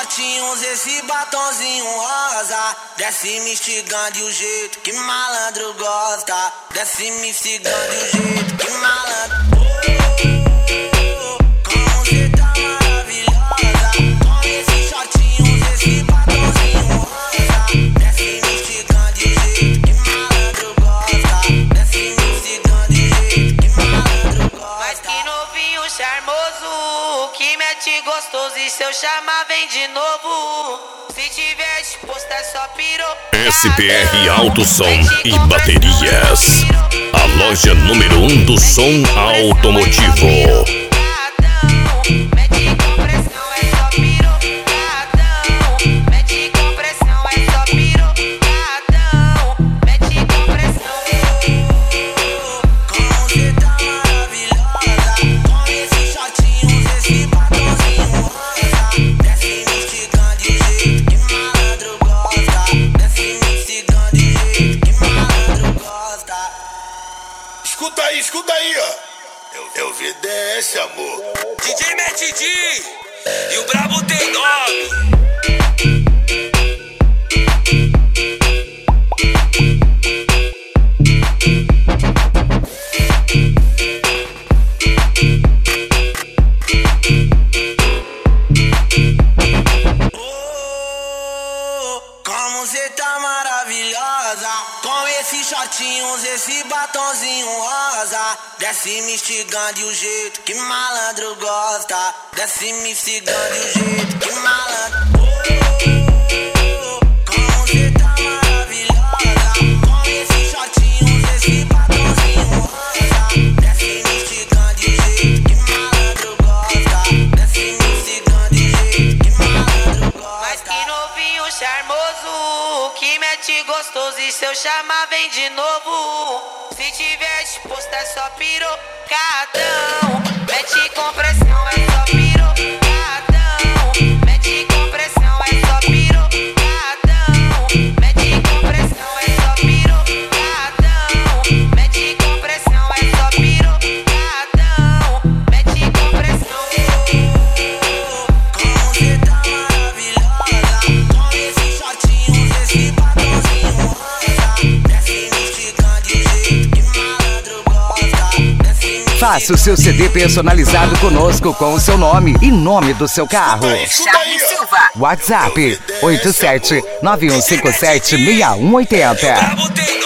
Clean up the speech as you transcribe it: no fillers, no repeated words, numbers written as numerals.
shortinhos, esse batonzinho rosa. Desce me instigando e o jeito que malandro gosta. Desce me instigando e o jeito que malandro. Como cê tá maravilhosa. Com esse shortinhos, esse batonzinho rosa. Desce me instigando e o jeito que malandro gosta. Desce me instigando e o jeito que malandro gosta. Mas que novinho charmoso, que mete gostoso e se eu chamar vem de novo. Se tiver disposto é só pirou. SPR Alto Som e Baterias, a loja número 1 do som automotivo. Mete compressão é só pirocadão. Mete compressão é só pirocadão. Mete compressão. Como cê tá maravilhosa. Com esse shortinhos, esse batonzinho rosa. Desce me instigando e o jeito que malandro gosta. Desce me instigando e o jeito que malandro gosta. Escuta aí, ó. É o VDS, amor. DJ Matt D e o Brabo tem nome. Como cê tá maravilhosa. Com esses shortinhos, esse batonzinho rosa. Desce me instigando e o jeito que malandro gosta. Desce me instigando e o jeito que malandro. Como cê tá maravilhosa. Com esses shortinhos, esse batonzinho rosa. Desce me instigando e o jeito que malandro gosta. Desce me instigando e o jeito que malandro gosta. Mas que novinho charmoso, que mete gostoso e se eu chamar vem de novo. Se tiver disposto é só pirocadão. Mete compressão é só pirocadão. Mete compressão é só pirocadão. Mete compressão é só pirocadão. Mete compressão é só pirocadão. Mete compressão. Como cê tá maravilhosa. Com esses shortinhos, esse batonzinho rosa. Desce me instigando e o jeito que malandro gosta. Desce me. Faça o seu CD personalizado conosco com o seu nome e nome do seu carro. Escuta aí, ó. WhatsApp 87 9157 6180. Brabo tem